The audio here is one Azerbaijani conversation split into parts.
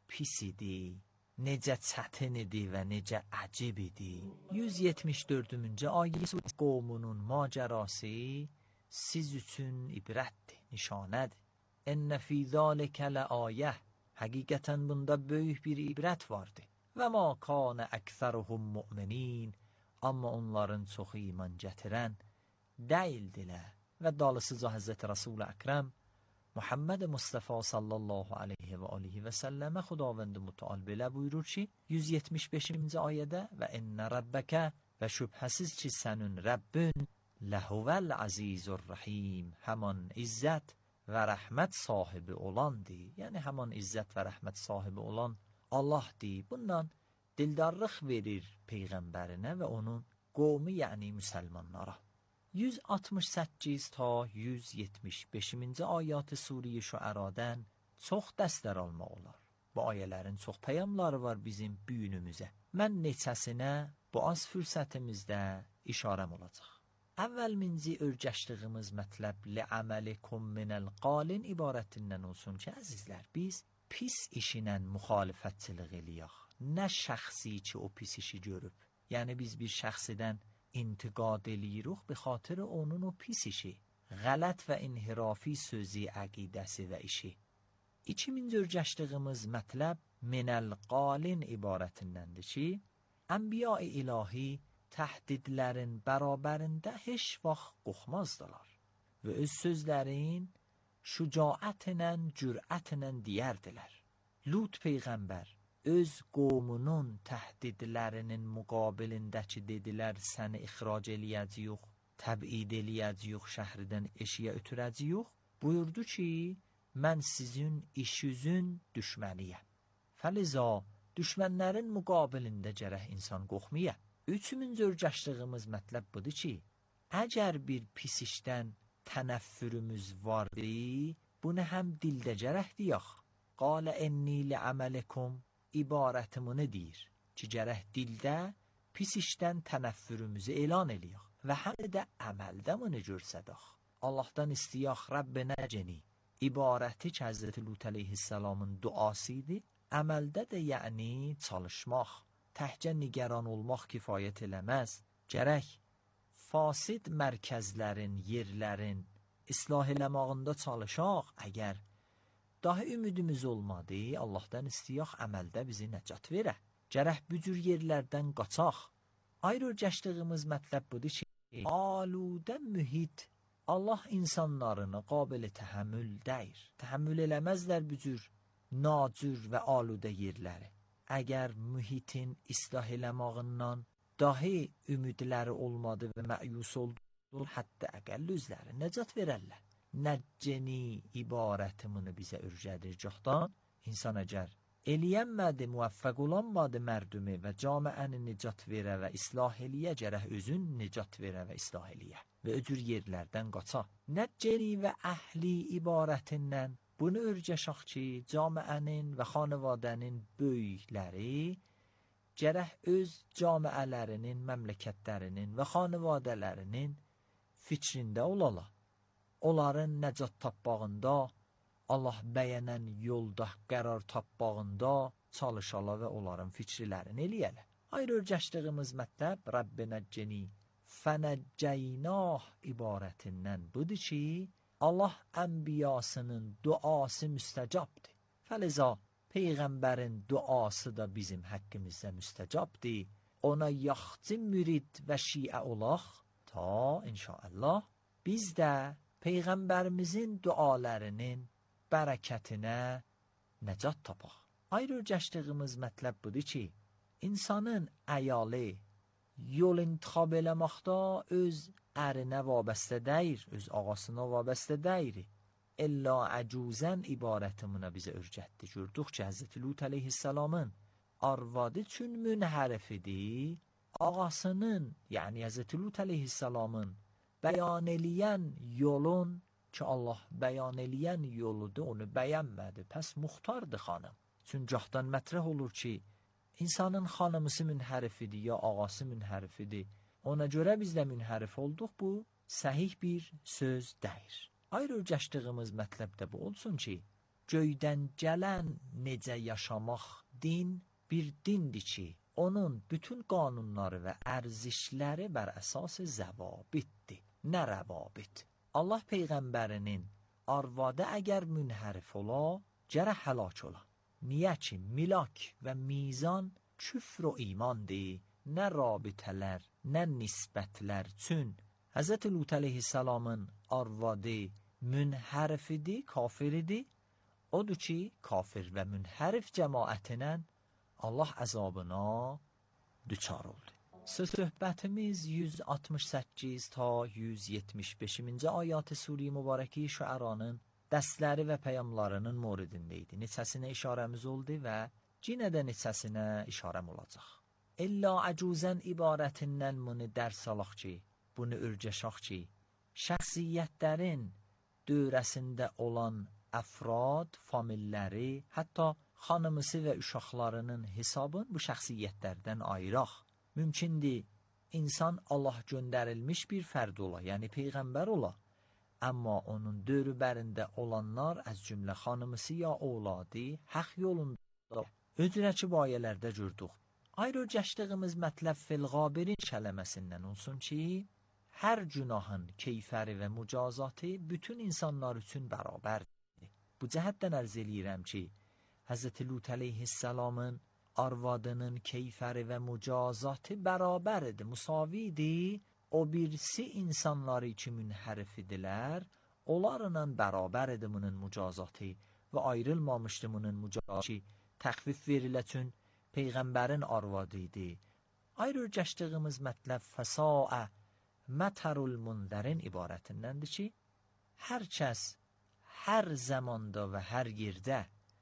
pis idi, necə çətin idi və necə əcib idi. 174-cü ayə qovmunun macərası siz üçün ibrətdir, nişanədir. Ennə fī zâlikə ləayə, həqiqətən bunda böyük bir ibrət vardır. Və mə kânə əksəruhum mu'minin, amma onların çoxu iman gətirən deyildilər. Və dalısıca Həzrəti Rasul-i Əkrəm Muhammed Mustafa sallallahu aleyhi və aleyhi və səlləmə Xudavənd Mütəal belə buyurur ki, 175-ci ayədə və innə rəbbəkə və şübhəsiz ki sənin Rəbbün ləhuvəl azizur rəhim, həman izzət və rəhmət sahibi olandır. Yəni həman izzət və rəhmət sahibi olan Allahdır. Bundan dildarlıq verir Peyğəmbərinə və onun qovmu, yəni müsəlmanlara. 168 ta 175-ci ayat-ı Suriye Şuəradən çox dəstər almaq olar. Bu ayələrin çox peyamları var bizim büyünümüzə. Mən neçəsinə bu az fürsətimizdə işarəm olacaq. Əvvəlminci örgəşdiyimiz mətləb li'amalikum minəl qalin ibarətindən olsun ki, əzizlər, biz pis işinə müxalifətçilik eləyək. Nə şəxsi ki o pis işi görüb. Yəni biz bir şəxsidən intiqad eləyirik be xaطر onun o pis işi, qələt və inhirafi sözü, əqidəsi və işi. 2000 örgəşdiyimiz mətləb minəl qalin ibarətindəndir ki, Ənbiya-i ilahi təhdidlərin bərabərində heç vaxt qorxmazdılar və öz sözlərin şücaətlə, cürətlə deyərdilər. Lut Peyğəmbər öz qovmunun təhdidlərinin müqabilindəki dedilər, səni ixrac eləyəcəyik, təbid eləyəcəyik, şəhridən eşiyə ötürəcəyik. Buyurdu ki, mən sizin işinizin düşməniyəm. Fəliza, düşmənlərin müqabilində gərək insan qorxmaya. 3000 örgəşdiyimiz mətləb budur ki, əgər bir pis işdən tənəffürümüz vardır, bunu həm dildə gərək deyək. Qalə enni li'amalikum ibarətimini deyir ki, gərək dildə pis işdən tənəffürümüzü elan eləyək və həm də əməldə bunu görsədək. Allahdan istəyək Rəbbinə cəni ibarəti ki, Həzrəti Lut əleyhissalamın duası idi, əməldə də yəni çalışmaq, təhcə nigaran olmaq kifayət eləməz, gərək fasid mərkəzlərin, yerlərin islah eləmağında çalışaq. Əgər daha ümidimiz olmadı, Allahdan istəyək əməldə bizi nəcat verə. Gərək bu cür yerlərdən qaçaq. Ayrı örgəşdiyimiz mətləb budur ki, aludə mühit Allah insanlarını qabil təhəmmül deyir. Təhəmmül eləməzlər bu cür nacür və aludə yerləri. Əgər mühitin islah eləmağından dahi ümidləri olmadı və məyus oldu, hətta əqəll özləri nəcat verərlər. Nəcceni ibarətimini bizə ürcədir cəhdan. İnsan əgər eləyənmədi, müvəffəq olanmadı mərdumi və camiəni nicat verə və islah eləyə, gərək özün nicat verə və islah eləyə və öcür yerlərdən qaça. Nəcceni və əhli ibarətindən bunu örgəşək ki, camiənin və xanavadənin böyükləri gərək öz camiələrinin, məmləkətlərinin və xanavadələrinin fikrində olala. Onların nəcat tapmağında, Allah bəyənən yolda qərar tapmağında çalışala və onların fikirlərini eləyələ. Ayrı örgəşdiyimiz mətləb Rəbbinə cəni fənəcəynah ibarətindən budur ki, Allah ənbiyasının duası müstəcabdır. Fəliza, Peyğəmbərin duası da bizim həqqimizdə müstəcabdır. Ona yaxçı mürid və şiə olaq ta inşallah biz də Peyğəmbərimizin dualarının bərəkətinə nəcat tapaq. Ayrı örgəşdiyimiz mətləb budur ki, insanın əyalı yol intixab eləməkdə öz ərinə vabəstə deyir, öz ağasına vabəstə deyir. İlla əcuzən ibarətimini bizə örgətdi. Gördük ki, Həzrəti Lut əleyhissalamın arvadı üçün münhərif idi. Ağasının, yəni Həzrəti Lut əleyhissalamın bəyan eləyən yolun ki, Allah bəyan eləyən yoludur, onu bəyənmədi. Pəs muxtardır xanım. Çünki gahdan mətrəh olur ki, insanın xanımısı münhərif idi, ya ağası münhərif idi. Ona görə biz də münhərif olduq. Bu, səhih bir söz deyir. Ayrı örgəşdiyimiz mətləb də bu olsun ki, göydən gələn necə yaşamaq din bir dindir ki, onun bütün qanunları və ərzişləri bər əsas zəvabitdir, nə rəvabit. Allah Peyğəmbərinin arvadı əgər münhərif ola, gərək həlak ola. Niyə ki, milak və mizan küfr o imandir, nə rabitələr, nə nisbətlər. Çün Həzrət Lut əleyhissalamın arvadı münhərif idi, kafir idi. Odur ki, kafir və münhərif cəmaətinən Allah əzabına düçar oldu. Söhbətimiz 168 ta 175-ci ayat-ı Sure-i Mübarəki Şüəranın dərsləri və peyamlarının moridində idi. Neçəsinə işarəmiz oldu və yenə də neçəsinə işarəm olacaq. İlla əcuzən ibarətindən bunu dərs alaq ki, bunu örgəşaq ki, şəxsiyyətlərin dövrəsində olan əfrad, familləri, hətta xanımısı və uşaqlarının hesabın bu şəxsiyyətlərdən ayıraq. Mümkündür, insan Allah göndərilmiş bir fərd ola, yəni Peyğəmbər ola. Amma onun dövrlərində olanlar, az cümlə xanımısı ya ovladı, haq yolunda. Öcürəki bu ayələrdə gördük. Ayrı geçtiğimiz mətləb fil-qabirin kələməsindən olsun ki, hər günahın keyfəri və mücazatı bütün insanlar üçün bərabərdir. Bu cəhətdən ərz eləyirəm ki, Hz. Lut əleyhissalamın arvadının keyfəri və mücazatı bərabərdir, müsavidir. O birisi insanları ki münhərif idilər, onlarla bərabərdir bunun mücazatı və ayrılmamışdır bunun mücazatı. Təxfif veriləçün Peyğəmbərin arvadı idi. Ayrı geçtiğimiz mətləb fəsaə mətərul munzərin ibarətindəndir ki, hər kəs, hər zamanda və hər yerdə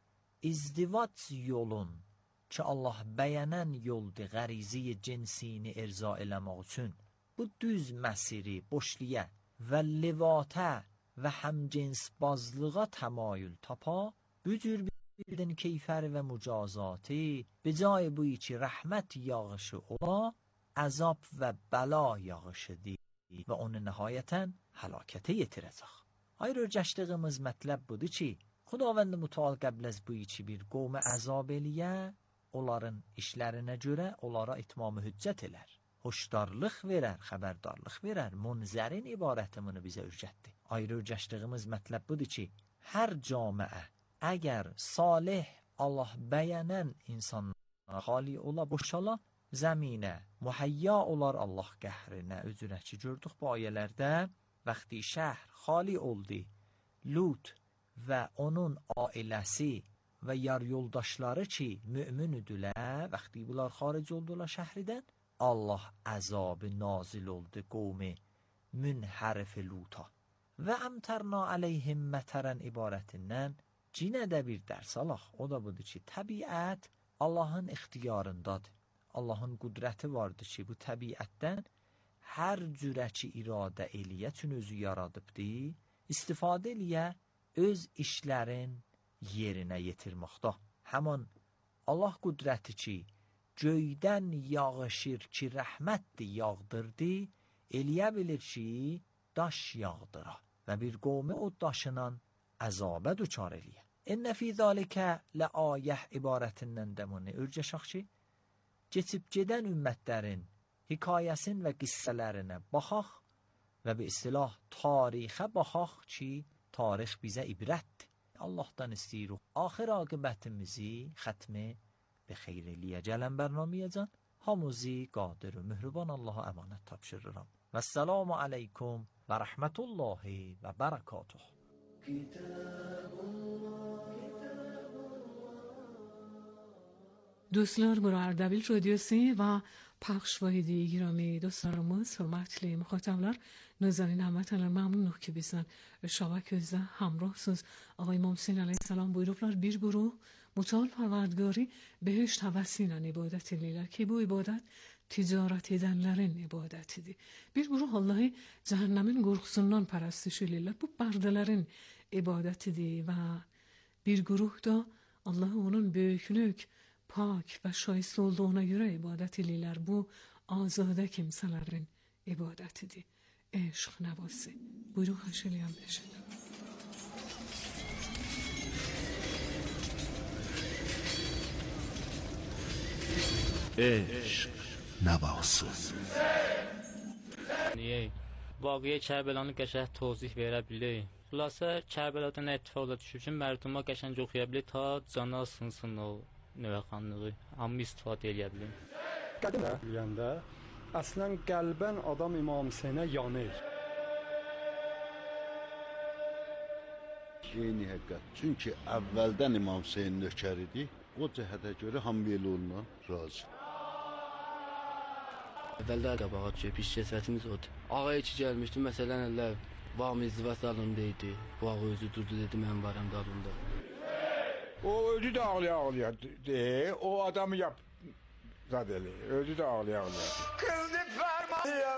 izdivac yolun ki Allah bəyənən yoldur qərizi cinsini irza eləmək üçün, bu düz məsiri boşliyə və livatə və həmcins bazlığa təmayül tapa, bu cür birdən keyfər və mücazatı, bicay bu ki rəhmət yağışı ola, əzab və bəla yağışıdır və onu nəhayətən həlakətə yetirəcək. Ayrı geçtiğimiz mətləb budur ki, Xudavənd Mütəal qəbl az bu ki bir qovmə əzab eləyə, onların işlərinə görə onlara itmamı hüccət elər. Hoşdarlıq verər, xəbərdarlıq verər. Munzərin ibarətimini bizə öyrətdi. Ayrı geçtiğimiz mətləb budur ki, hər camiə əgər salih Allah bəyənən insanlara xali ola, boşala, zəminə muhayya olar Allah qəhrinə. Özürəki gördük bu ayələrdə, vaxtı şəhər xali oldu, Lut və onun ailəsi və yar yoldaşları ki mümin idilər, vaxtı bunlar xaric oldular şəhridən, Allah əzabı nazil oldu qovmi münhərif Luta. Və əmtərna əleyhim mətərən ibarətindən cinə də bir dərs alaq. O da budur ki, təbiət Allahın ixtiyarındadır. Allahın qüdrəti vardır ki, bu təbiətdən hər cürəki iradə eləyə üçün özü yaradıbdır, istifadə eləyə öz işlərin yerinə yetirməkdə. Həman Allah qüdrəti ki, göydən yağışır ki, rəhmətdir, yağdırdı, eləyə bilir ki, daş yağdıra və bir qovmi o daşla əzabə düçar eləyə. Ennə fī zəlikə ləayəh ibarətindən də bunu örgəşək ki, keçib gedən ümmətlərin hikayəsin və qissələrinə baxaq və bir istilah tarixə baxaq ki, tarix bizə ibrətdir. Allahdan istəyirik axir aqibətimizi xətmi به خیر لیه جلن برنامه جان هموزی قادر و مهربان الله امانت تبشرم و السلام علیکم و رحمت الله و برکاته. Dostlar, bu Ardabil Radyosu ve Pəxşvahidi Girami dostlarımız, hürmetli muhataplar, nazarin hamətənlər məmnunluq ki bizden şabaközdə hamrohsuz. Ağay İmam Hüseyin aleyhisselam buyurublar, bir gruh Mütəal Parvardigari behişt həvəsiylə ibadət edirlər ki, bu ibadət ticarət edənlərin ibadətidir. Bir gruh Allahı cəhənnəmin qorxusundan pərəstiş edirlər. Bu bərdələrin ibadətidir və bir gruh da Allahı onun böyüklük, pak və şayist olduğuna görə ibadət edirlər. Bu azadə kimsələrin ibadətidir. Eşq nəvası. Buyurun xahiş eləyəm eşidim. عشق نواسın. Niyə? Vaqiyə Kərbəlanı qəşəng tozih verə bilir. Xülasə Kərbəlada nə əttifaqla düşüb ki, mərduma qəşəng oxuya bilir ta cana sınsın o növəxanlığı. Amma istifadə edə bilir. Qədimə deyəndə əslən qəlbən adam İmam Hüseynə yanır. Yeni həqiqət. Çünki əvvəldən İmam Hüseyn nökər idi. O cəhətə görə Hamiyeli ondan razı. Əvvəldə qabağa düşüb, iş cəsətimiz odur. Ağaya ki gəlmişdi, məsələn, əllər vamiz və salındaydı. Bu ağa özü durdu, dedi, mən varam dalında. O özü də ağlaya o adamı yap zadeli, özü də ağlaya. Kıldı fermanıya.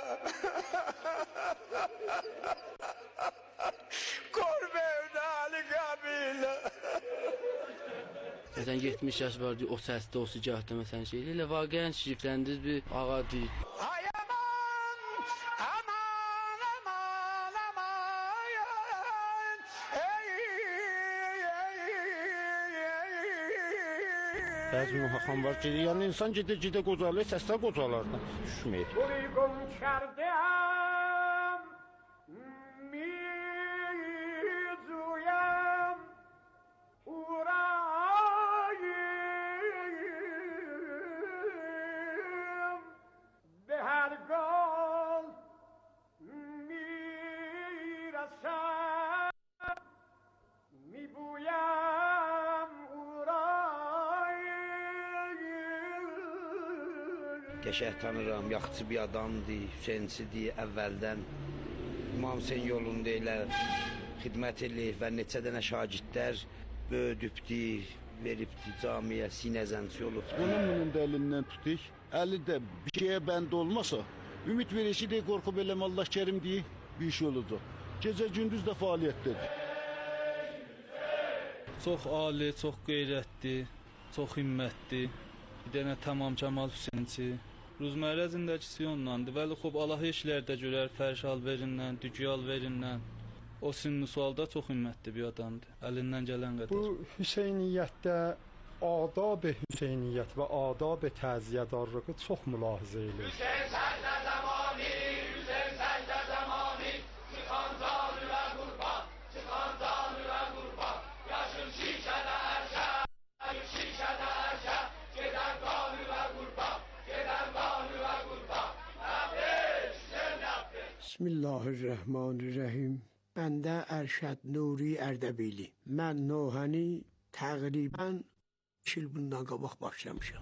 Korbe Ali kabile. Məsələn, 70 yaş vardı, o səsdə, o sıcaqda, məsələn, şeydir. Elə vaqəyən şirifləndiniz bir ağa deyil. Ay aman, aman, aman, aman, Bəzi mühakam var ki, yəni insan gedə qocalır, səslər qocalardan düşməyir. Uygun kerdem, mizuyam, urayım, be her gol mirasam, mi buyam urayım. Qəşəng tanıram, yaxşı bir adamdır, Hüseynçidir əvvəldən. İmam Hüseyn yolunda elə xidmət eləyir və neçə dənə şagirdlər böyüdübdür, veribdir camiyə, sinəzənçi olubdur. Bunun da əlindən tutuq. Əli də bir şeyə bənd olmasa, ümid verir ki, qorxub eləm Allah Kərim deyir, bir iş olacaq. Gecə gündüz də fəaliyyətdədir. Çox ali, çox qeyrətli, çox himmətli. Bir dənə tamam Kəmal Hüseynçi. Ruzmərəzindəkisi ondandır. Vəli xub Allah işlərdə görər, fərşal verindən, dügyal verindən. O sinni sualda çox himmətli bir adamdır. Əlindən gələn qədər. Bu Hüseyniyyətdə adab-ı Hüseyniyyət və adab-ı təziyyədarlığı çox mülahizə edilir. Hüseyn səndə zamanı, Hüseyn səndə zamanı, çıxan canı və qurban, çıxan canı və qurban, yaşın şişədə ərşə, şişədə ərşə, gedən qanı və qurban, gedən qanı və qurban, nəbiş, sen nəbiş. Bismillahirrahmanirrahim. Bəndə Ərşəd Nuri Ərdəbili. Mən Nohəni təqribən 2 il bundan qabaq başlamışam.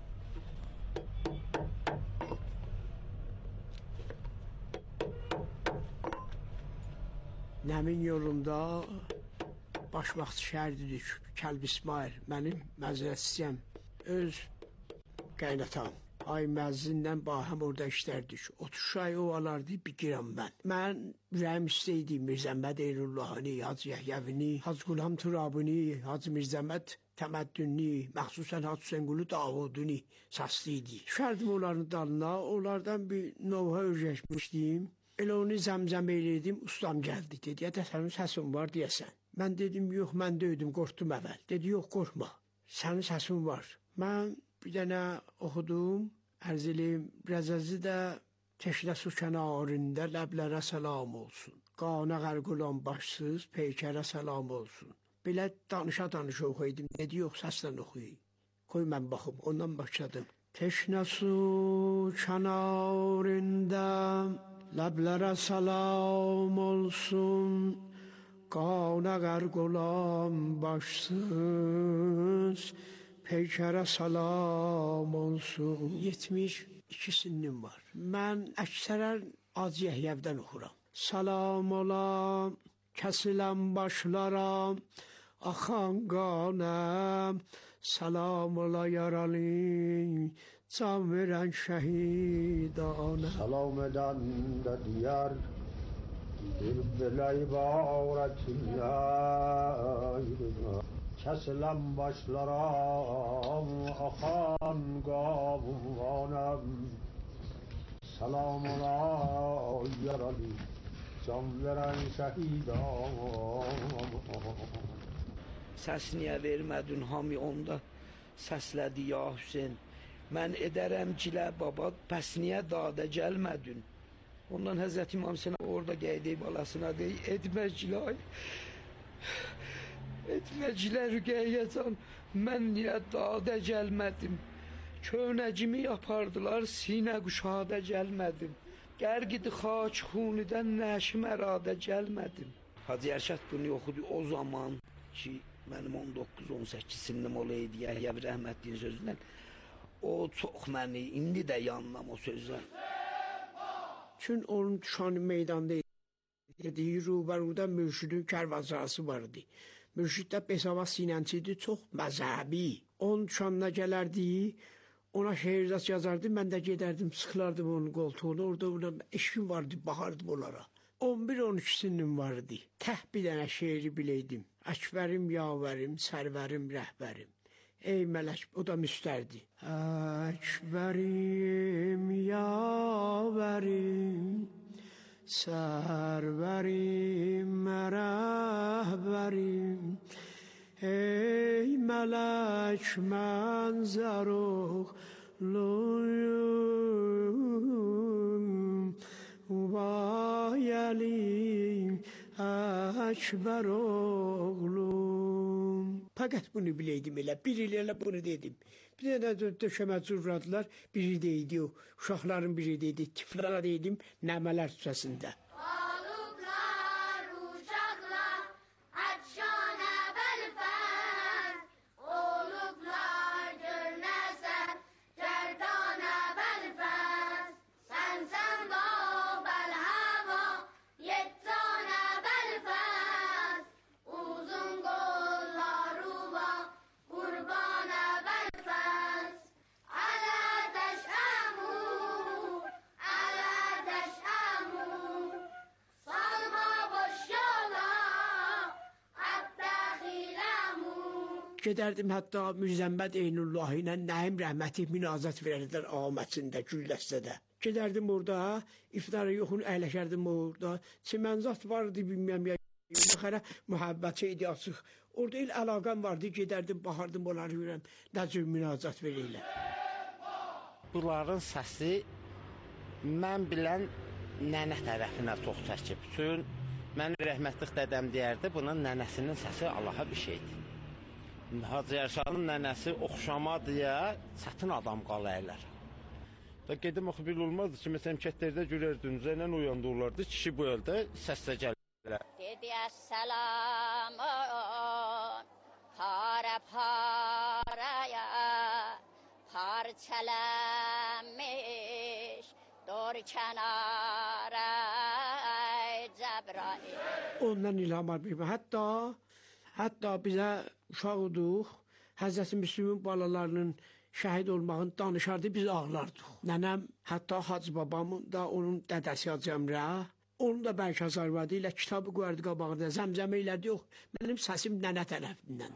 Nəmin yolunda başmaqçı şəhərdidir, Kəlb İsmail, mənim məzrətçiyəm, öz qaynatam. Ay məzzindən bahəm orada işlərdik. 30 ay o alardı, bir giram mən. Mən ürəyim istəydi Mirzəmməd Eyrullahani, Hacı Yəhyəvini, Hacı Qulam Turabuni, Hacı Mirzəmməd Təməddünni, məxsusən Hacı Hüseynqulu Davuduni səsliydi. Düşərdim onların dalına, onlardan bir novha öyrəşmişdim. Elə onu zəmzəm eylədim, ustam gəldi, dedi, də sənin səsin var deyəsən. Mən dedim, yox, mən döydüm, qorxdum əvvəl. Dedi, yox, qorxma, sənin səsin var. Mən bir dənə oxudum, ərz eləyim, Rəzəzi də teşlə su kənarında ləblərə səlam olsun. Qana qərq olan başsız, peykərə səlam olsun. Belə danışa oxuyaydım, dedi, yox, səslə oxuyayım. Qoy mən baxım, ondan başladım. Teşlə su kənarında ləblərə səlam olsun. Qana qərq olan başsız, peykərə salam olsun. 72 sinnim var. Mən əksərən Hacı Yəhyəvdən oxuram. Salam olam, kəsiləm başlaram, axan qanəm. Salam ola yaralı, can verən şəhidanə. Salam edən də diyar, bir belə ibarətinə. Kəsiləm başlaram, axan qavunam. Salam ola yaralı, can verən şəhidan. Səs niyə vermədin, hami onda səslədi ya Hüseyn. Mən edərəm cilə baba, bəs niyə dadə gəlmədin? Ondan Həzrət İmam Hüseyin orada gəldi balasına deyir, etmə cilə, etmə cilə Rüqəyyəcan, mən niyə dadə gəlmədim? Köynəcimi yapardılar, sinə quşadə gəlmədim. Gərgidi xaç xunidən nəşim əradə gəlmədim. Hacı Ərşad bunu oxudu o zaman ki, mənim 19-18 sinnim olaydı, Yəhya rəhmətliyin sözündən. O çox məni, indi də yanmam o sözlər. Çün onun düşanı meydanda dediyi rubəruda mürşidin kərvanzarası vardı. Mürşid də Besava sinənciydi, çox məzəbi. Onun düşanına gələrdi, ona şeirzat yazardı, mən də gedərdim, sıxılardım onun qoltuğunu, orada eşkim vardı, baxardım onlara. 11-12 sinnim vardı. Təh bir dənə şeiri biləydim. Əkbərim, yavərim, sərvərim, rəhbərim. Ey mələk, o da müstərdi. Əkbərim, yavərim, sərvərim, rəhbərim. Ey mələk, mən zəruqluyum, vayəlim, əkbər oğlum. Fəqət bunu biləydim elə, bir il elə bunu dedim. Bir dənə döşəmə cürradılar, biri deydi o, uşaqların biri deydi, tiflara deydim, nəmələr süsəsində. Gedərdim hətta Mürzəmməd Eynullah ilə Nəyim rəhməti münazat verərdilər Ahmədsində, Güldəstədə. Gedərdim orada, iftara yoxun əyləşərdim orada. Çimənzat vardı, bilməm ya, baxara mühəbbəti idi açıq. Orada il əlaqəm vardı, gedərdim, baxardım onları görəm, nə cür münazat verirlər. Bunların səsi mən bilən nənə tərəfinə çox çəkib. Çünki mən rəhmətlik dədəm deyərdi, bunun nənəsinin səsi Allaha bir şeydir. Hacı Ərşadın nənəsi oxşama deyə çətin adam qalayırlar. Da gedim oxu bil olmazdı ki, məsələn, kətlərdə görərdin, zəynən uyandırlardı, kişi bu əldə səslə gəlirlər. Dedi əssəlamun, parə parəyə, parçələnmiş, dor kənarə, Cəbrail. Ondan ilham almışım. Hətta bizə uşaqdıq, Həzrəti Müslümin balalarının şəhid olmağını danışardı, biz ağlardıq. Nənəm, hətta Hacı babamın da onun dədəsi Hacı Əmrə, onun da bəlkə Azərbaydı ilə kitabı qoyardı qabağında, zəmzəmə ilərdi, yox, mənim səsim nənə tərəfindən.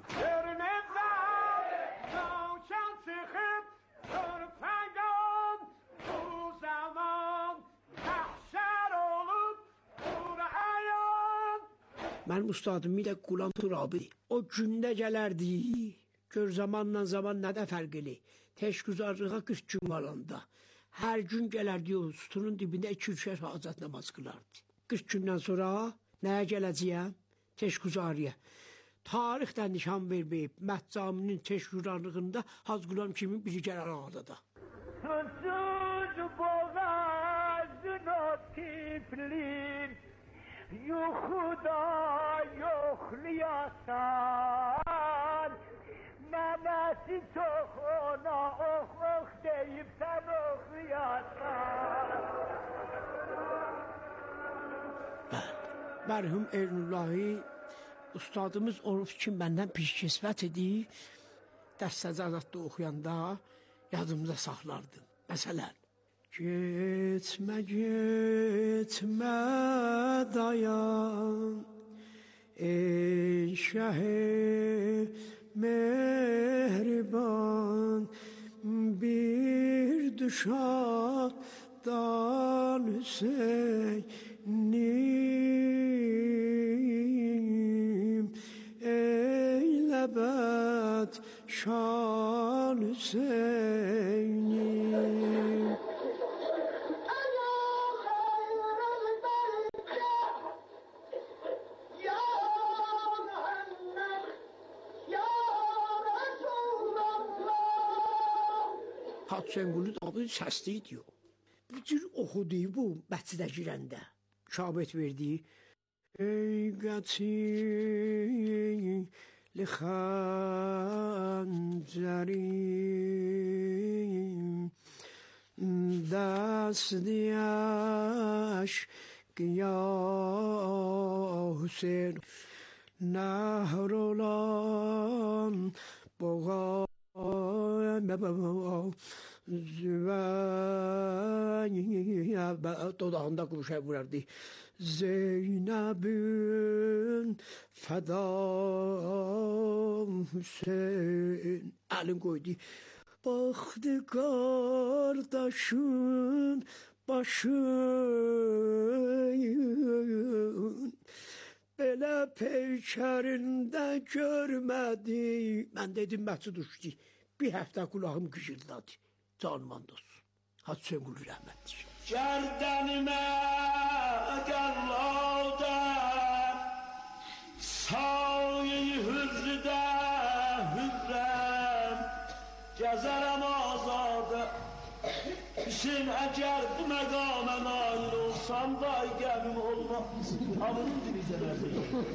Mənim ustadım bir də Qulam Turabi. O gündə gələrdi, gör zamanla zaman nə də fərqli. Teşgüzarlığa 40 gün qalanda. Hər gün gələrdi o sütunun dibində 2-3 hacət namaz qılardı. 40 gündən sonra nəyə gələcəyəm? Teşgüzarıya. Tarixdən nişan verməyib, Məhcaminin teşgüzarlığında Hacı Qulam kimi biri gələr ağada da. Susuz boğazına tiflin, yuxuda yoxlayasan, nənəsi çox ona ox deyib sən oxuyasan. Mərhum Eynullahi, ustadımız onun fikrin məndən bir kəsvət edib, dəstəcəzatda oxuyanda yadımda saxlardım. Məsələn, Getmə, getmə dayan, ey şəhi mehriban, bir düşaddan Hüseynim, eylə bəd şan Hüseyin. Hacıngulu da bu səsli idi o. Bir cür oxudu bu məscidə girəndə. Şabət verdi. Ey qətil لخنجری دستیش یا حسین نهرولان بغا dodağında quruşa vurardı. Zeynəbün fədam Hüseyin əlin qoydu. Baxdı qardaşın başın belə peykərində görmədi. Mən dedim Məsud uçdu. Bir həftə qulağım qıcırdadı. Canman dost. Hacıngulu rəhmətdir. Gərdənimə qəlladə Sayi hüzrdə hüzrəm Gəzərəm azadə Hüseyin əgər bu məqamə nail olsam Day qəmim olmaz Hamının dilizələrdə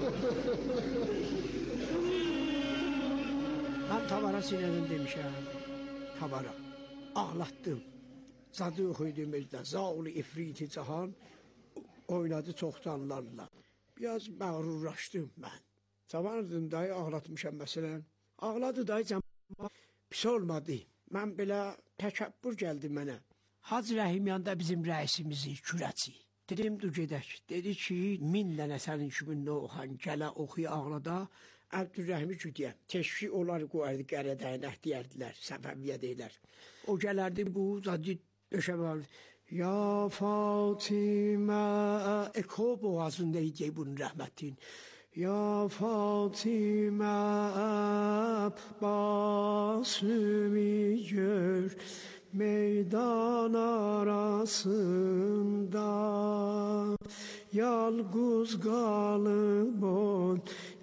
Mən Tavara sinədən demişəm. Tavara. Ağlatdım. Zadı oxuydum özdə. Zaul-i ifriti cahan oynadı çoxdanlarla. Biraz məğrurlaşdım mən. Cavanırdım dayı ağlatmışam məsələn. Ağladı dayı cəma pis olmadı. Mən belə təkəbbür gəldi mənə. Hacı Rəhimyanda bizim rəisimizi, kürəci. Dedim dur gedək. Dedi ki 1000 dənə sənin kiminlə oxan gələ oxuya ağlada. Əbdülrəhimi güdəyəm. Teşvi onlar qoyardı qərədəyinək deyərdilər. Səfəviyyə deyilər. O gələrdi bu zadı döşəməli. Ya Fatimə Eko boğazında idəyik bunun rəhmətin. Ya Fatimə Abbasümü gör meydan arasında yalqız qalıb on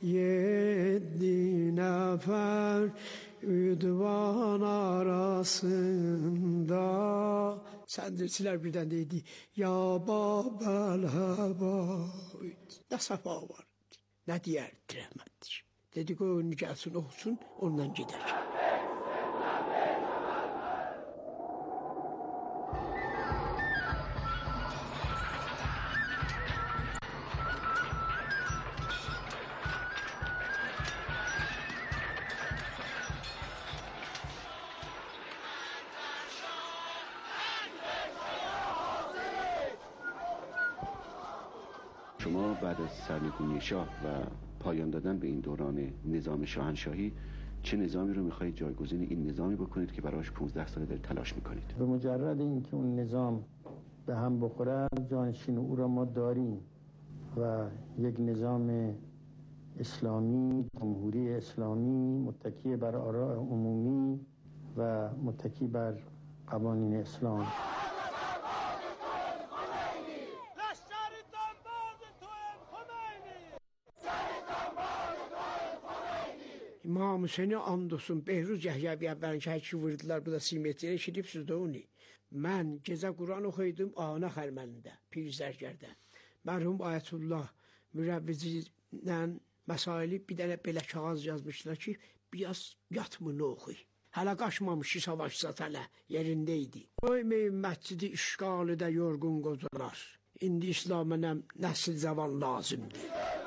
7 nəfər üdvan arasında. Səndilçilər birdən deydi, ya Babəl Həbaid. Nə səfa var, nə deyərdi rəhmətdir. Dedik o önü gəlsin, oxusun, ondan gedək. شما بعد از سرنگونی شاه و پایان دادن به این دوران نظام شاهنشاهی چه نظامی رو میخواهید جایگزین این نظامی بکنید که براش 15 سال دارید تلاش میکنید؟ به مجرد اینکه اون نظام به هم بخوره جانشین او را ما داریم و یک نظام اسلامی، جمهوری اسلامی متکی بر آراء عمومی و متکی بر قوانین اسلام. İmam Hüseyin'e andolsun Behruz Yahya bir əvvəlin şəhki vurdular, bu da simetriyə eşidibsiz də onu. Mən gecə Quran oxuydum Ana xərmənində, Pirzərgərdə. Mərhum Ayətullah mürəvvici ilə məsaili bir dənə belə kağız yazmışlar ki, biraz yatmını oxuy. Hələ qaçmamış ki, savaş satələ yerində idi. Qoymayın məscidi işğalıda yorğun qocalar. İndi İslamına nəsil zavan lazımdır.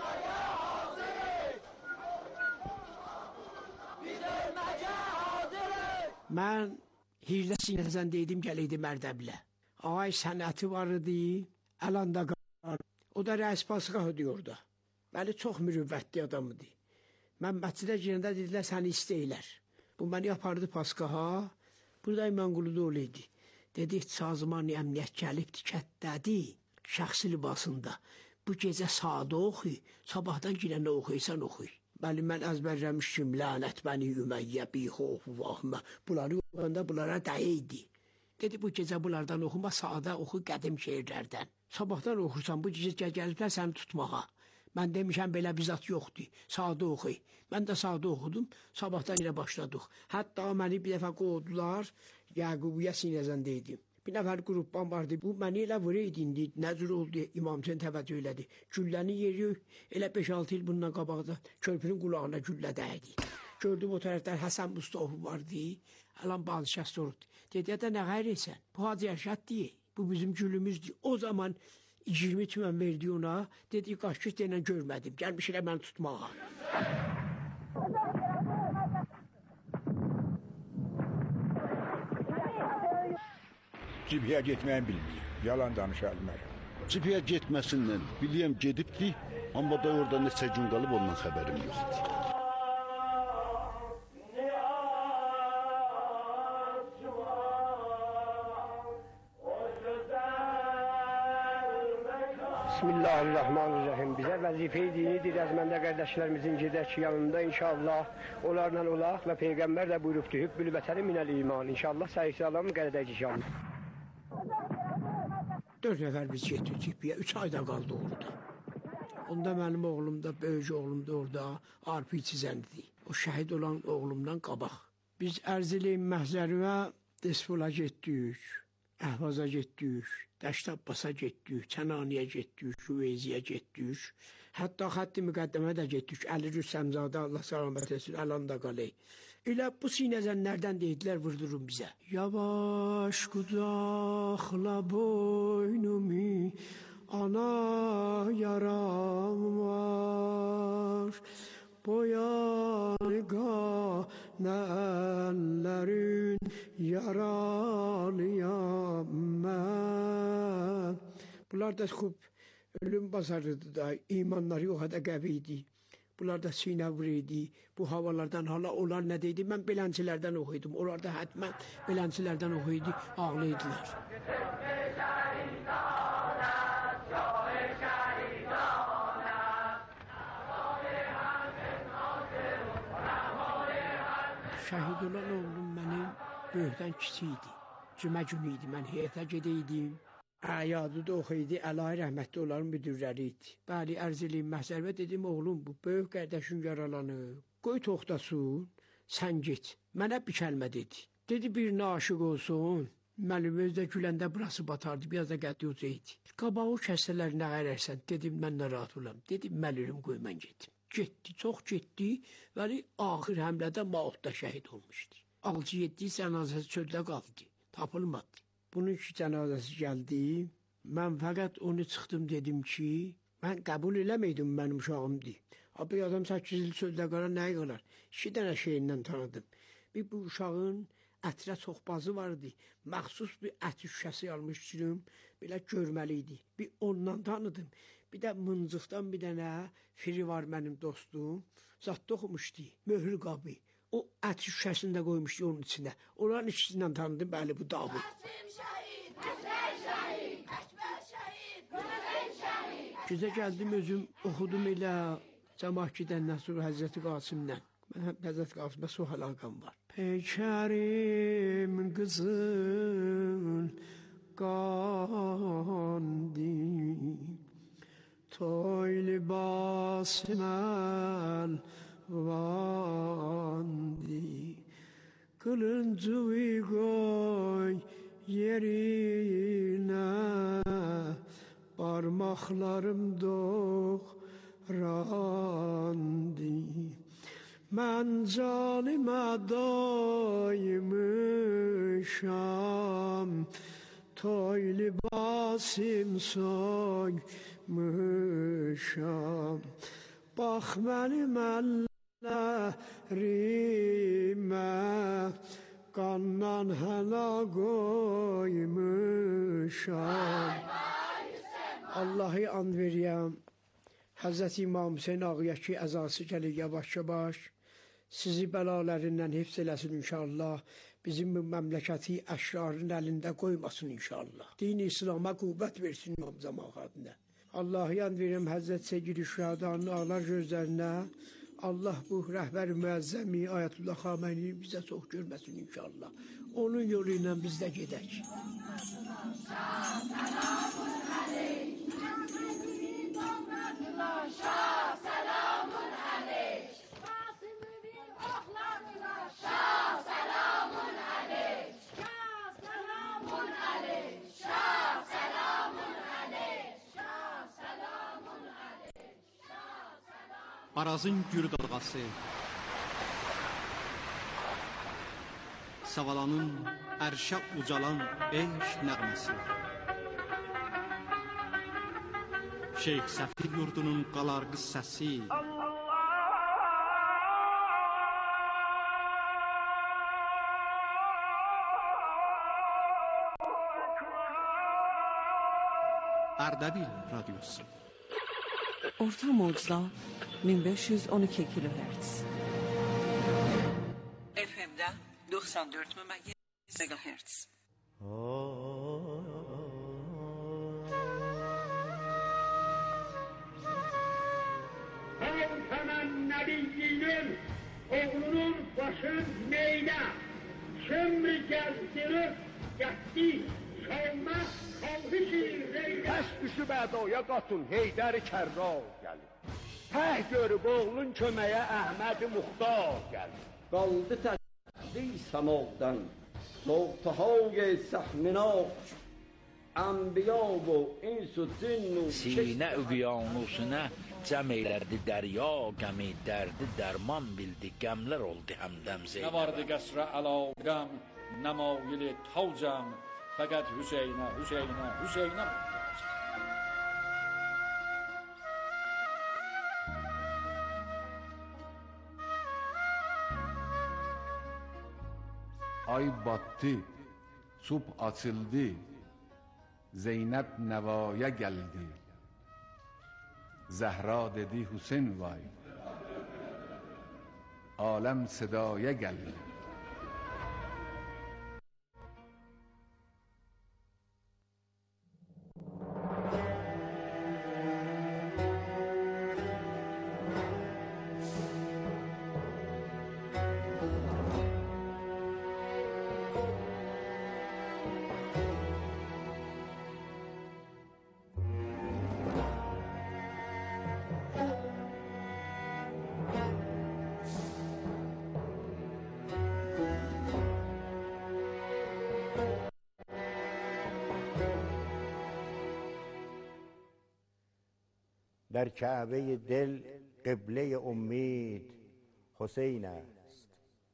Mən Hirdə sinəsən deydim gələydi Mərdəbilə. Ağay sənəti var idi, əlanda qalar. O da rəis pasıqah ödüyordu. Bəli, çox mürüvvətli adam idi. Mən məscidə girəndə dedilər, səni istəyirlər. Bu məni apardı pasıqaha, burada İmanquluda olaydı. Dedi, sazman əmniyyət gəlibdi, kətdədi, şəxsi libasında. Bu gecə sadə oxuy, sabahdan girəndə oxuysan oxuy. Bəli, mən əzbərləmişkim, lənət bəni Üməyyə, bixof, vahmə. Bunları oxuyanda bunlara dəyəydi. Dedi, bu gecə bunlardan oxuma, sadə oxu qədim şeirlərdən. Sabahdan oxursan, bu gecə gəliblər səni tutmağa. Mən demişəm belə bir zat yoxdur. Sadə oxuy. Mən də sadə oxudum. Sabahdan ilə başladıq. Hətta məni bir dəfə qoydular. Yaqubiyyə sinəzəndə idim. Bir nəfər qrupdan vardı. Bu məni elə vuraydı indi. Nəzir oldu. İmam Hüseyn təvəccüh elədi. Gülləni yeri elə 5-6 il bundan qabaqda körpünün qulağına güllə dəydi. Gördüm o tərəfdən Həsən Mustafa vardı. Alan Balşah sordu. Dedi də nə qeyrisən? Bu Hacı Yaşad deyil. Bu bizim gülümüzdür. O zaman 20 tümən verdi ona. Dedi qaşqış deyilən görmədim. Gəlmiş elə məni tutmağa. Cibhəyə getməyi bilmir. Yalan danışa bilmərəm. Cibhəyə getməsindən biliyəm gedibdi. Amma da orada neçə gün qalıb ondan xəbərim yoxdur. Bismillahirrahmanirrahim. Bizə vəzifə-i dinidir. Əzməndə qardaşlarımızın gedək yanında inşallah. Onlarla olaq və Peyğəmbər də buyurubdu. Hübbül vətəni minəl iman. İnşallah sayısalam qədədək inşallah. 4 nəfər biz getdik cibhəyə. 3 ayda qaldı orada. Onda mənim oğlum da, böyük oğlum da orada arpiçi zəndidir. O şəhid olan oğlumdan qabaq. Biz Ərzilin Məhzərivə Desfola getdik. Əhvaza getdik, Dəşt Abbasa getdik, Çənaniyə getdik, Küveyziyə getdik. Hətta xətti müqəddəmə də getdik. Əli Rüstəmzadə, Allah səlamət etsin, Əlanda qalay. Elə bu sinəzənlərdən deyidilər, vurdurun bizə. Yavaş qucaqla boynumu, ana yaram var. Boyanı qanə əllərin yaralıyam mən. Bunlar da xub ölüm bazarıdır da, imanları o qədər qəvi idi. Bunlar da sinə vur idi. Bu havalardan hala onlar nə deydi? Mən belənçilərdən oxuydum. Onlar da hətmən belənçilərdən oxuydu, ağlaydılar. Şəhid olan oğlum mənim böyükdən kiçik idi. Cümə günü idi, mən heyətə gedəydim. Əyadı da oxuydu, Əlahi rəhmətli onların müdürləri idi. Bəli, Ərzilin Məhzərvə dedim, oğlum bu böyük qardaşın yaralanıb. Qoy toxtasın, sən get. Mənə bir kəlmə dedi. Dedi birinə aşıq olsun. Mənim özdə güləndə burası batardı, biraz da qəddi uca idi. Qabağı kəsələr nə qərərsən, dedim mən narahat olam. Dedim məlirim qoy mən gedim. Getdi, çox getdi, vəli axır həmlədə Maudda şəhid olmuşdu. 6-7 cənazəsi çöldə qaldı, tapılmadı. Bunun 2 cənazəsi gəldi, mən fəqət onu çıxdım dedim ki, mən qəbul eləməydim mənim uşağımdır. Abi adam 8 il çöldə qalar, nəyə qalar? 2 dənə şeyindən tanıdım. Bir bu uşağın ətrə çox bazı vardı, məxsus bir ət şüşəsi almışdım, belə görməli idi. Bir ondan tanıdım. Bir də mıncıqdan bir dənə firi var mənim dostum. Zatda oxumuşdu, möhür qabı. O ət şüşəsində qoymuşdu onun içində. Onların ikisindən tanıdım, bəli bu Davud. Güzə gəldim özüm, oxudum elə cəmaat gedəndən sonra Həzrəti Qasımdən. Mən həm Həzrəti Qasımda çox əlaqəm var. Peykərim qızıl qandim, toy libasım əlvandi, qılıncığı qoy yerinə, parmaqlarım doğrandı. Mən canimə doymışam, toy libasım soymuşam. Bax mənim əllərimə qandan hələ qoymuşam. Allah'ı and veriyəm. Həzrəti İmam Hüseyin ağıya ki əzası gəlir yavaş-yavaş. Sizi bəlalərindən hifz eləsin inşallah. Bizim bu məmləkəti əşrarın əlində qoymasın inşallah. Din-i İslam'a qüvvət versin İmam cəmaatına. Allah'ı and verirəm Həzrət Sevgili Şühadanın ağlar gözlərinə. Allah bu rəhbər-i müəzzəmi Ayətullah Xaməni bizə çox görməsin inşallah. Onun yolu ilə biz də gedək. Selamun aleyh. شاه سلامون علیک قاسمی اخلاقنا شاه سلامون علیک شاه سلامون علیک شاه سلامون علیک شاه سلامون علیک Arazın gür dalğası Savalanın ərşə ucalan eşq nəğməsi Şeyx Səfir yurdunun qalar qıssəsi Ərdəbil radyosu Orta mocda 1512 kilohertz. FM'de 94 megahertz. Hemen Nebiyyinin oğlunun başı neyde? Şimdi gezdirip gitti. Şovmaz kalkışı reyde. Pəs düşüb ədaya qatın Heydər Kərrar gəlir. Təh görüb oğlun köməyə Əhməd Muxtar gəlir. Qaldı təkli səmaqdan, soğtahay səxminaç, Ənbiya və insu cinnu Sinə üqyanusuna cəm eylərdi dərya qəmi, dərdi dərman bildi, qəmlər oldu həmdəm zeynəb. Nə vardı qəsrə əlaqəm, nəmayili tavcəm, fəqət Hüseynə, Hüseynə, Hüseynə. Ay battı, süb açıldı, Zeynəb nəvaya gəldi. Zəhra dedi Hüseyn vay, aləm sedaya gəldi. در کعبه دل قبله امید حسین است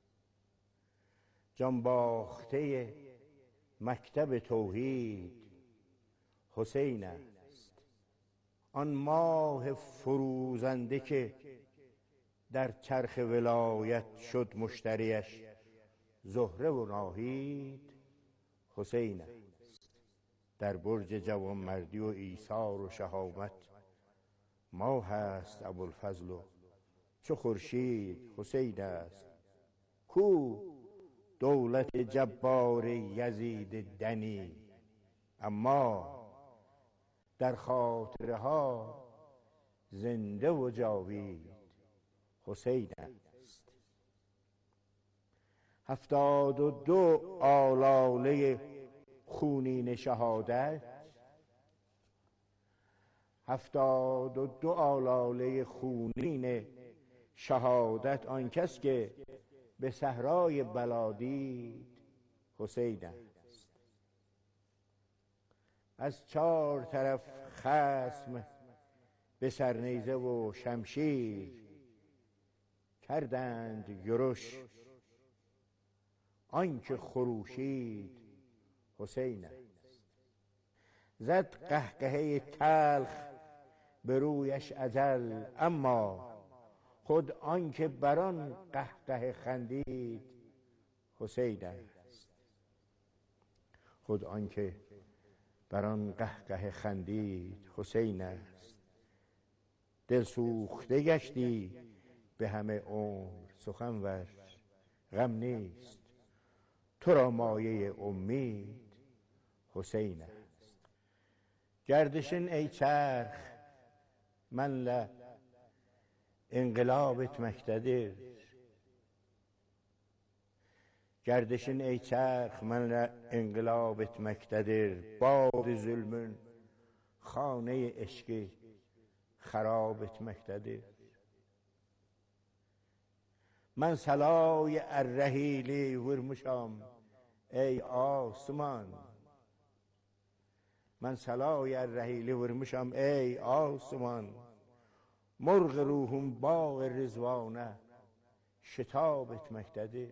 جانباخته مکتب توحید حسین است آن ماه فروزنده که در چرخ ولایت شد مشتریش زهره و ناهید حسین است در برج جوانمردی و ایثار و شهامت ماه هست ابوالفضل و چو خورشید حسین است کو دولت جبار یزید دنی اما در خاطره ها زنده و جاوید حسین است 72 آلاله خونین شهادت 72 آلاله خونین شهادت آن کس که به صحرای بلا دید حسین است از 4 طرف خصم به سرنیزه و شمشیر کردند یورش آنکه خروشید حسین است زد قهقهه تلخ به رویش اجل اما خود آنکه بر آن قهقه خندید حسین است خود آنکه بر آن قهقه خندید حسین است دل سوخته گشتی به همه عمر سخنور غم نیست تو را مایه امید حسین است گردشن ای چرخ من له انقلابت مقتدر گردشن ای چرخ من له انقلابت مقتدر باد ظلمün خانه عشقی xarab etməkdədir. Mən səlay ər-rəhili vurmuşam, ey Osman. Mən səlay ər-rəhili vurmuşam, ey Osman. Murğ ruhum bağ rizvanə şitab etməkdədir.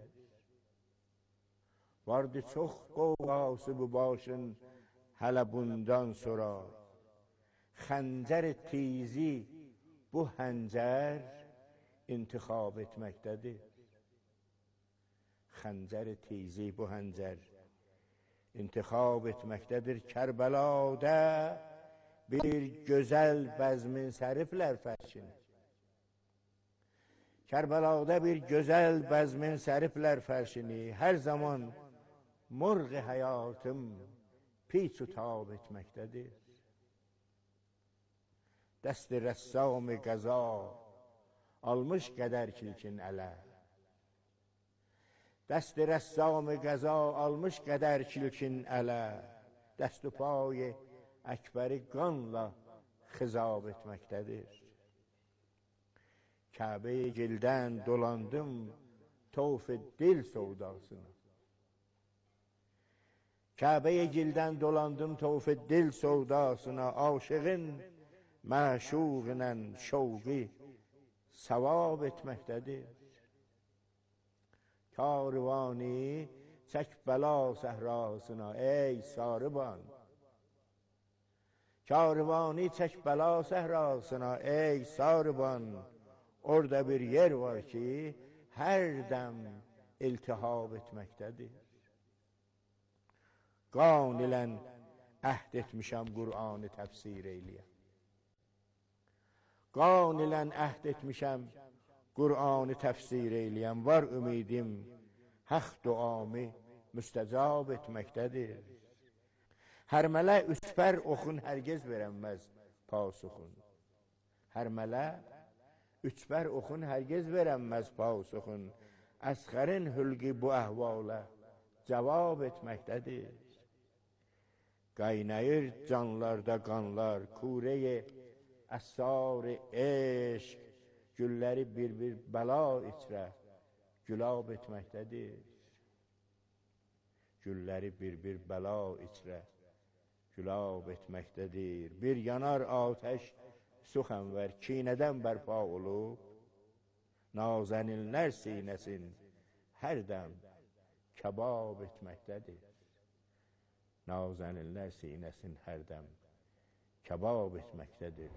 Vardı çox qovğası bu başın hələ bundan sonra. Xəncər tizi bu həncər intixab etməkdədir. Xəncər tizi bu həncər intixab etməkdədir. Kərbəlada bir gözəl bəzmin səriflər fərşini. Kərbəlada bir gözəl bəzmin səriflər fərşini. Hər zaman murğ həyatım piç tab etməkdədir. Dəst-i rəssam-ı qəza almış qədər kilkin ələ. Dəst-i rəssam-ı qəza almış qədər kilkin ələ. Dəst-i pay əkbəri qanla xizab etməkdədir. Kəbə-i gildən dolandım tavf-i dil sovdasına. Kəbə-i gildən dolandım tavf-i dil sovdasına. Aşığın məşuqlə şovqi savab etməkdədir. Karvani çək bəla səhrasına, ey sarıban. Karvani çək bəla səhrasına, ey sarıban. Orada bir yer var ki, hər dəm iltihab etməkdədir. Qan ilə əhd etmişəm Qur'anı təfsir eyləyəm. Qan ilə əhd etmişəm Qur'anı təfsir eyləyəm. Var ümidim həq duamı müstəcab etməkdədir. Hər mələ üspər oxun hərgez verənməz pasuxun. Hər mələ üspər oxun hərgez verənməz pasuxun. Əsxərin hülqi bu əhvalə cavab etməkdədir. Qaynayır canlarda qanlar, kureye əsar-ı eşq, gülləri bir bəla içrə gülab etməkdədir. Gülləri bir bəla içrə gülab etməkdədir. Bir yanar atəş suxənvər kinədən bərpa olub, nazənillər sinəsin hər dəm kebab etməkdədir. Nazənillər sinəsin hər dəm kebab etməkdədir.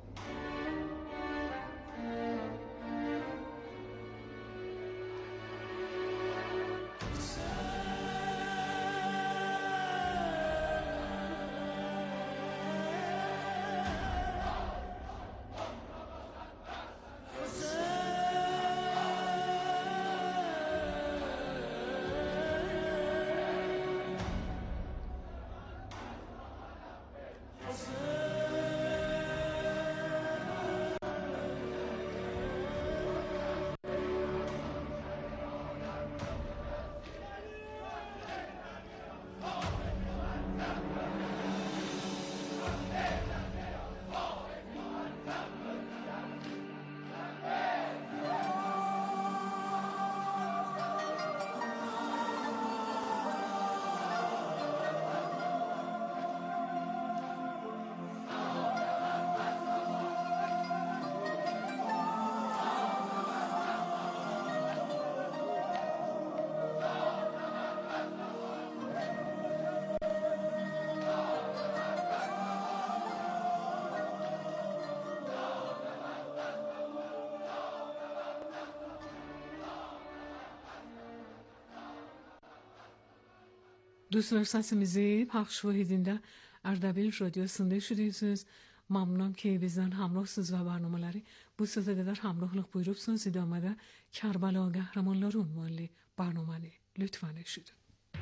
Dostlar, sesimizi پخش edinde Ardabil Radyosunda şudiyorsunuz. Mamnunum ki bizden hamrohsuz ve barnamaları bu sözde kadar hamrohluq buyurupsunuz. İdamada Kerbela Qəhrəmanları unvanlı barnamanı lütfen eşidin.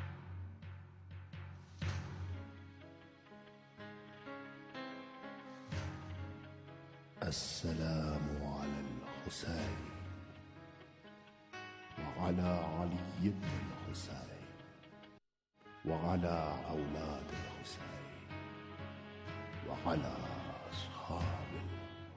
السلام على الحسين وعلى علي بن الحسين وعلى أولاد الحسين وعلى أصحاب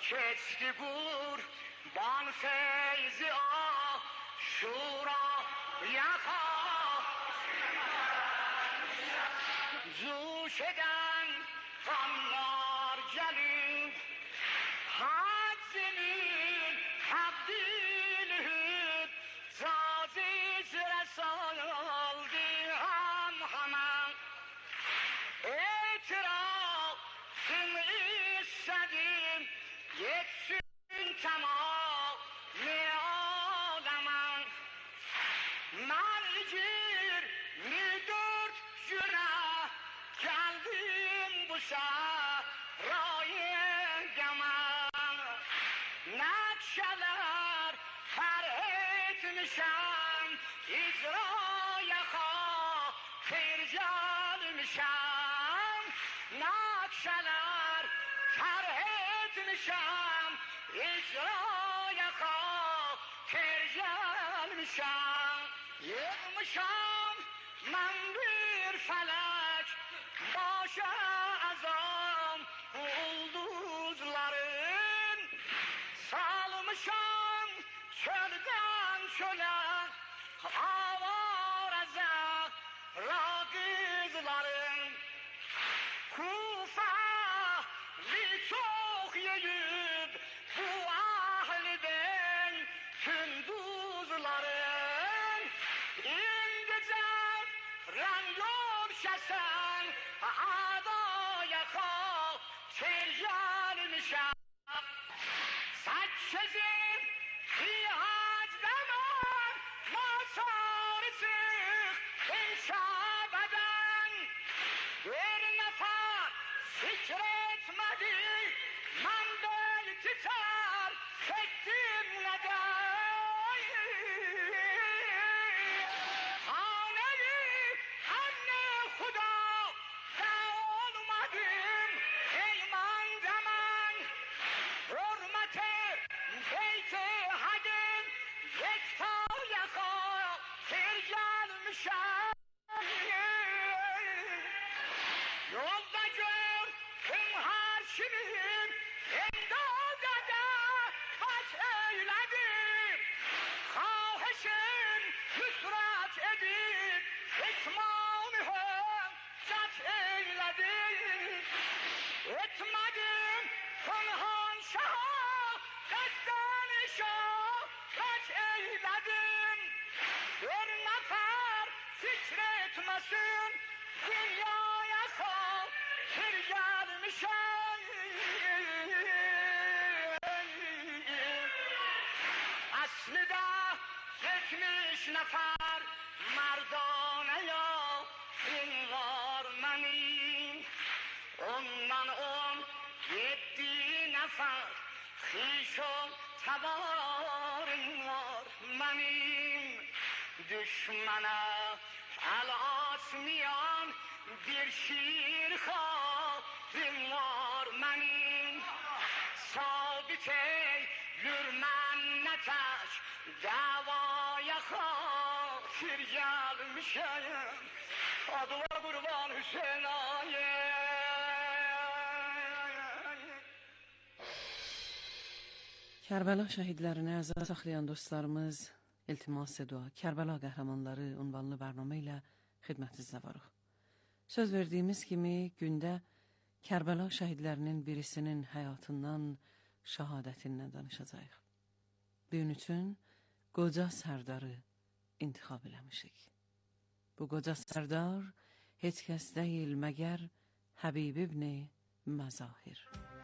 keçdi qurban feyzi şura yaka zuş eden kanlar gelip haccinin habdini taziz resaldi ham hemen itirafım istedim yetsin tamam alemen mercir müdür günah geldim bu saraya gemen nakşeler her etmişem icraya khafir gelmişem nakşeler her etmişem icraya khafir gelmişem yığmışam ben bir felek başa azam ulduzların salmışam çölden çöle avaraza rakızların Kufalı çok yiyip bu ahliden künduzların İngilizce rengör şesen adaya khafir gelmişem Sakşezim ihac demen masarısı inşabeden Bir nefer fikretmedi ben belki ter çektim neden Haneyi anne Huda da olmadım eyman demen Hürmete beyti hadim yekta yaka bir gelmişem Yolda gördüm her şeyin imdadada baş eyledim Kaheşin hüsrat edip hikmanı hüccet eyledim Etmedim Kınhan Şah'a Kızdan şahkat eyledim Bir nefer fikretmesin dünyaya khafir gelmişem Aslında 70 nefer merdane ya var benim Ondan 17 nefer Hişon tabarım var benim Düşmana el asmayan bir şiir khafim var benim Sabit yürmen neteş davaya khafir gelmişem Adıma kurban Hüseyin ayet Kərbəla şəhidlərini əza saxlayan dostlarımız İltimas dua Kərbəla qəhrəmanları ünvanlı proqramı ilə xidmətinizdə varıq. Söz verdiyimiz kimi gündə Kərbəla şəhidlərinin birisinin həyatından, şahadətindən danışacağıq. Bu gün üçün qoca sərdarı intixab eləmişik. Bu qoca sərdar heç kəs deyil məgər Həbib ibn Məzahir.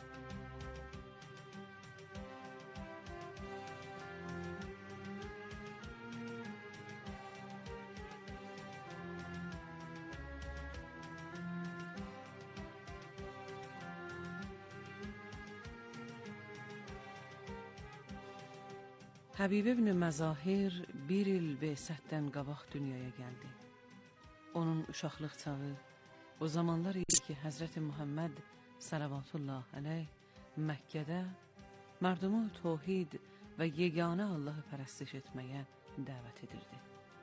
Həbib ibn Məzahir bir il Behsətdən qabaq dünyaya gəldi. Onun uşaqlıq çağı o zamanlar idi ki, Həzrəti Muhammed salavatullah aleyh Məkkədə mərdumu tövhid və yeganə Allahı pərəstiş etməyə dəvət edirdi.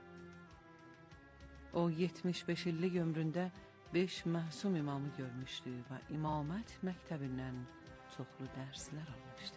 O 75 illik ömründə 5 məhsum imamı görmüşdü və imamət məktəbindən çoxlu dərslər almışdı.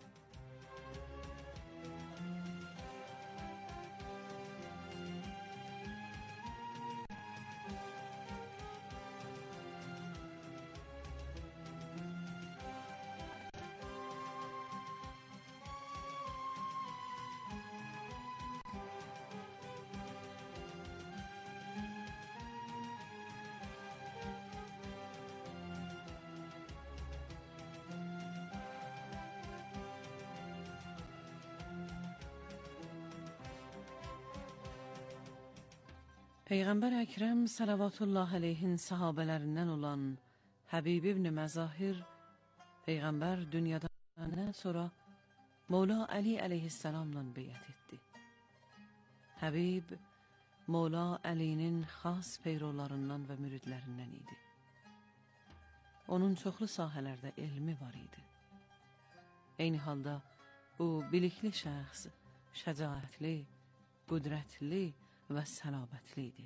Peyğəmbər Əkrəm salavatullah aleyhin sahabələrindən olan Həbib ibn Məzahir, Peyğəmbər dünyadan sonra Mevla Ali aleyhisselamla beyət etdi. Həbib, Mevla Alinin xas peyrolarından və müridlərindən idi. Onun çoxlu sahələrdə elmi var idi. Eyni halda bu bilikli şəxs, şəcaətli, qüdrətli və səlabətli idi.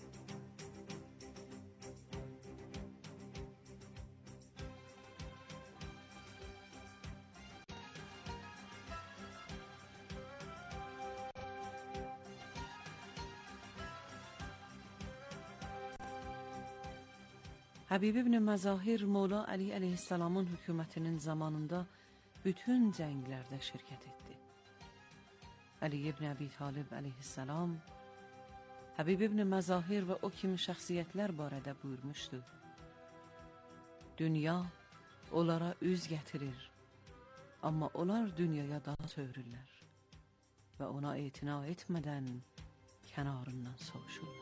Həbib ibn Məzahir Mevla Ali aleyhisselamın hükümetinin zamanında bütün cənglərdə şirkət etdi. Ali ibn Əbi Talib aleyhisselam Həbib ibn Məzahir və o kimi şəxsiyyətlər barədə buyurmuşdu. Dünya onlara üz gətirir, amma onlar dünyaya dal çövürürlər və ona etina etmədən kənarından soğuşurlar.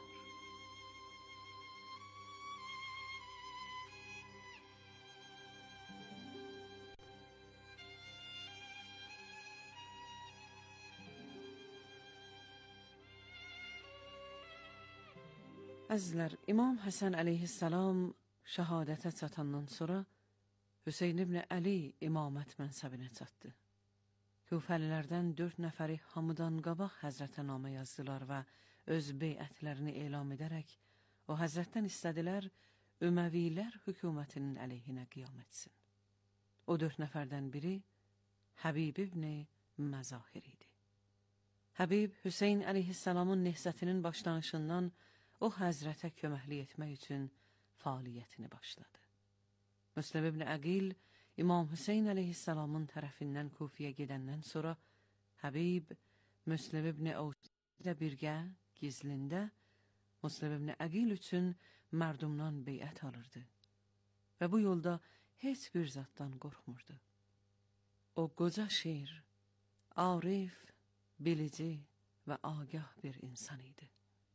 Əzizlər, İmam Həsən əleyhissalam şəhadətə çatandan sonra Hüseyn ibn Əli imamət mənsəbinə çatdı. Küfəlilərdən 4 nəfəri hamıdan qabaq Həzrətə namə yazdılar və öz beyətlərini elam edərək o Həzrətdən istədilər Üməvilər hökumətinin əleyhinə qiyam etsin. O 4 nəfərdən biri Həbib ibn Məzahir idi. Həbib Hüseyn əleyhissalamın nehzətinin başlanışından o Həzrətə köməklik etmək üçün fəaliyyətini başladı. Müslim ibn Əqil İmam Hüseyn əleyhissalamın tərəfindən Kufiyə gedəndən sonra Həbib Müslim ibn Əqil ilə birgə gizlində Müslim ibn Əqil üçün mərdumdan beyət alırdı və bu yolda heç bir zatdan qorxmurdu. O qoca şir, arif, bilici və agah bir insan idi.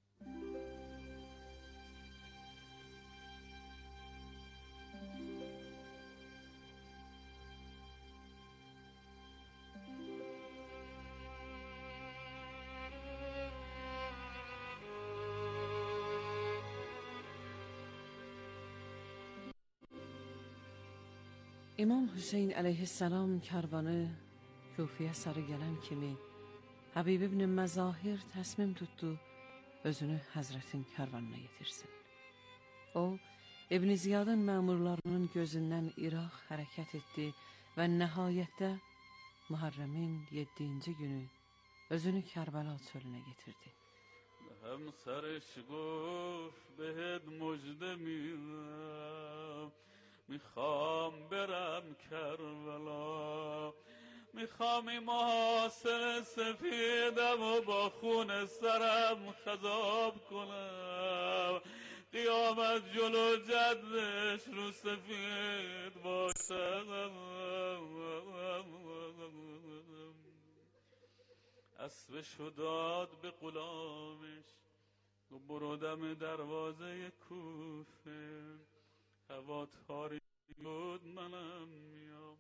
İmam Hüseyn əleyhissalam karvanı Kufiyə sarı gələn kimi Həbib ibn Məzahir təsmim tutdu, özünü Həzrətin karvanına yetirsin. O, İbn Ziyadın məmurlarının gözündən İraq hərəkət etdi və nəhayətdə Muharremin 7-ci günü özünü Kərbəla çölünə getirdi. Həm sərş qof behed müjde میدم میخوام برم کربلا میخوام این محاصره سفیدم و با خون سرم خضاب کنم قیامت جلو جدش رو سفید باشم اسبشو داد به غلامش و برودم دروازه کوفه هوا تاریک بود منم میام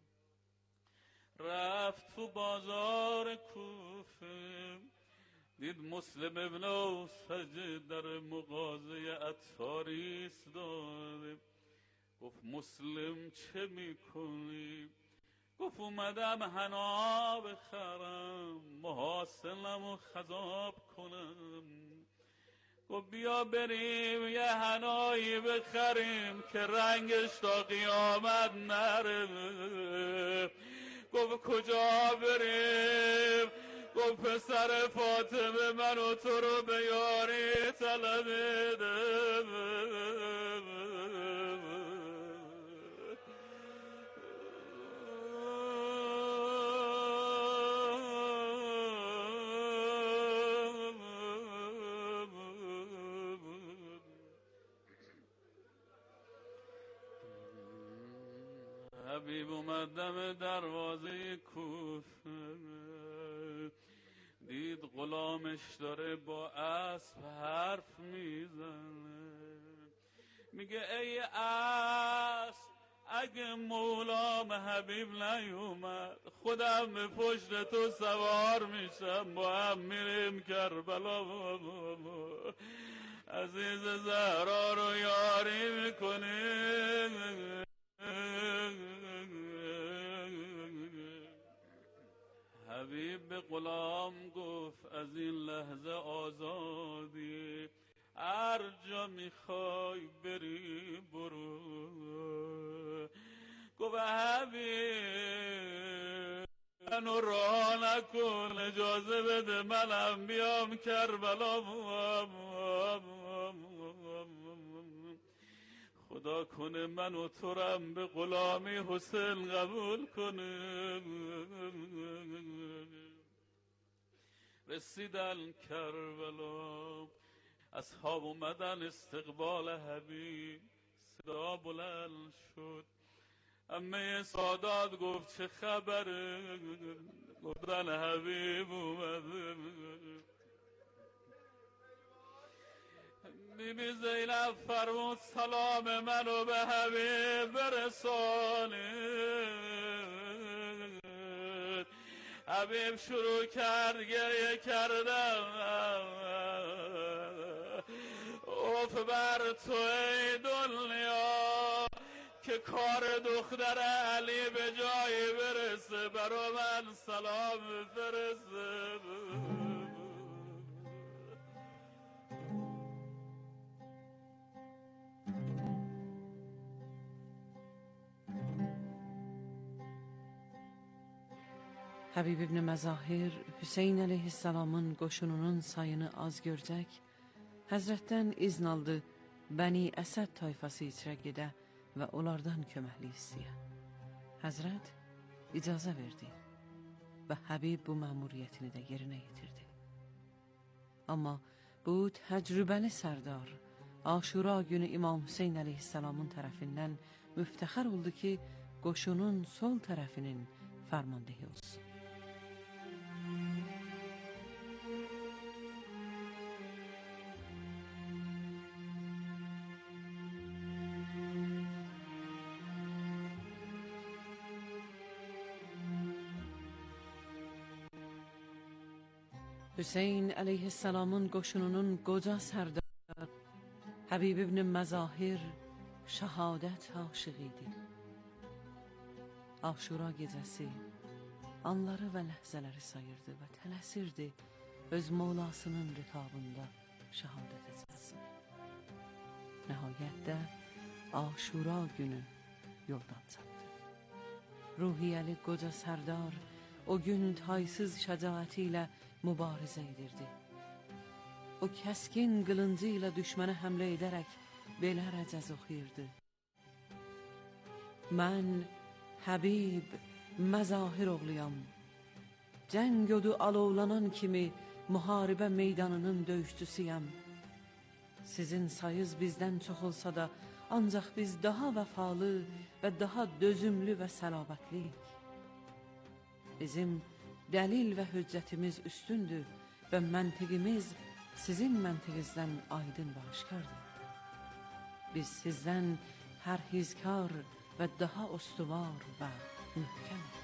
رفت تو بازار کوفه دید مسلم ابن اوسج در مغازه عطاری ایستاده گفت مسلم چه میکنی؟ گفت اومدم حنا بخرم محاصلم و خضاب کنم گفت بیا بریم یه حنایی بخریم که رنگش تا قیامت نره گفت کجا بریم؟ گفت پسر فاطمه من و تو رو به یاری طلبیدم. حبیب اومد دم دروازه کوفه، دید غلامش داره با اسب حرف میزنه. میگه ای اسب اگه مولام حبیب نیومد خودم به پشت تو سوار میشم، با هم میریم کربلا، عزیز زهرا رو یاری میکنیم. حبیب به غلام گفت از این لحظه آزادی، هر جا میخوای بری برو. گفت حبیب منو راه نکن، اجازه بده منم بیام کربلا. خدا کنه من و تورم به غلامی حسین قبول کنه. رسیدن کربلا، اصحاب اومدن استقبال حبیب، صدا بلند شد. عمه سادات گفت چه خبره؟ گفتن حبیب اومده. بیبی زینب فرمود سلام منو به حبیب برسانید. حبیب شروع کرد گریه کردم، اوف بر تو ای دنیا که کار دختر علی به جایی برسه، برا من سلام فرسته. Habib ibn Mazahir Hüseyn əleyhissalamın qoşununun sayını az görcək, Həzrətdən izn aldı Bəni Əsəd tayfası içrə gedə və onlardan köməklik istəyə. Həzrət icazə verdi və Habib bu məmuriyyətini də yerinə yetirdi. Amma bu təcrübəli sərdar Aşura günü İmam Hüseyn əleyhissalamın tərəfindən müftəxər oldu ki, qoşunun sol tərəfinin fərmandehi olsun. Hüseyn əleyhissalamın qoşununun qoca sərdar Habib ibn Məzahir şəhadət aşığı idi. Aşura gecəsi anları və ləhzələri sayırdı və tələsirdi öz Mevlasının rikabında şəhadət etsin. Nəhayətdə Aşura günü yoldan çatdı. Ruhiyyəli qoca sərdar o gün taysız şəcaəti ilə mübarizə edirdi. O kəskin qılıncı ilə düşmənə həmlə edərək belə rəcəz oxuyurdu. Mən Habib Məzahir oğluyam. Cəng odu alovlanan kimi müharibə meydanının döyüşçüsüyəm. Sizin sayız bizdən çox olsa da ancaq biz daha vəfalı və daha dözümlü və səlabətliyik. Bizim dəlil və hüccətimiz üstündür və məntiqimiz sizin məntiqinizdən aydın və aşkardır. Biz sizdən pərhizkar və daha ustuvar və mühkəm.